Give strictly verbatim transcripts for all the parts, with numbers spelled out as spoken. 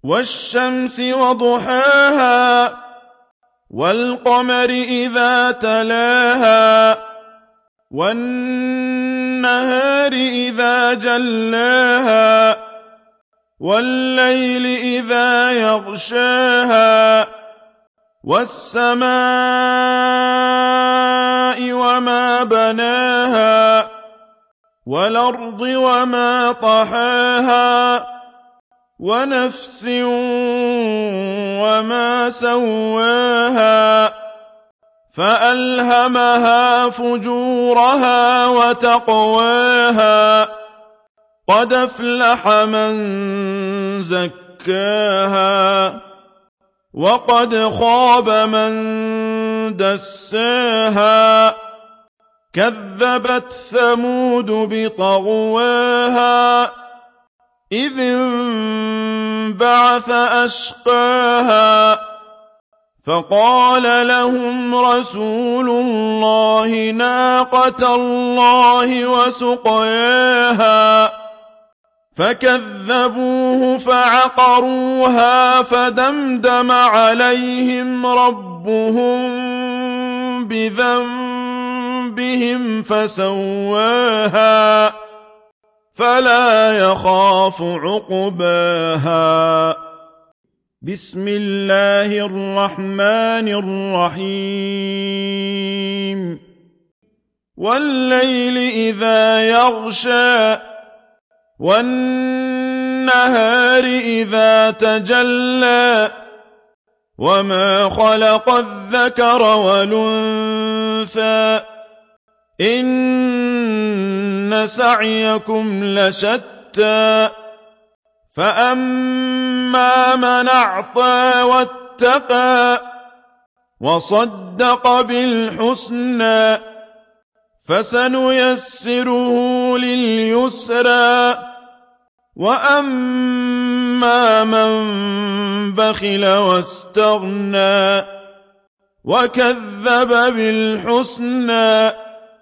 والشمس وضحاها والقمر إذا تلاها والنهار إذا جلاها والليل إذا يغشاها والسماء وما بناها والأرض وما طحاها ونفس وما سواها فألهمها فجورها وتقواها قد أفلح من زكاها وقد خاب من دساها كذبت ثمود بطغواها إذ انبعث أشقاها فقال لهم رسول الله ناقة الله وسقياها فكذبوه فعقروها فدمدم عليهم ربهم بذنبهم فسواها فلا يخاف عقباها. بسم الله الرحمن الرحيم. والليل إذا يغشى والنهار إذا تجلى وما خلق الذكر والأنثى إن سعيكم لشتى فأما من أعطى واتقى وصدق بالحسنى فسنيسره لليسرى وأما من بخل واستغنى وكذب بالحسنى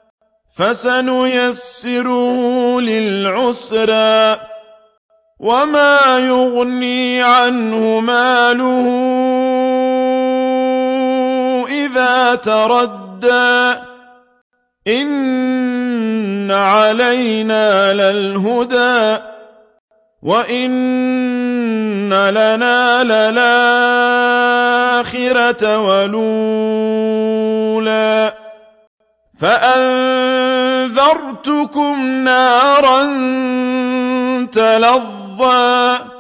فسنيسره للعسرى وما يغني عنه ماله إذا تردى إن علينا للهدى وإن لنا للآخرة والأولى فأنذرتكم نارا تلظى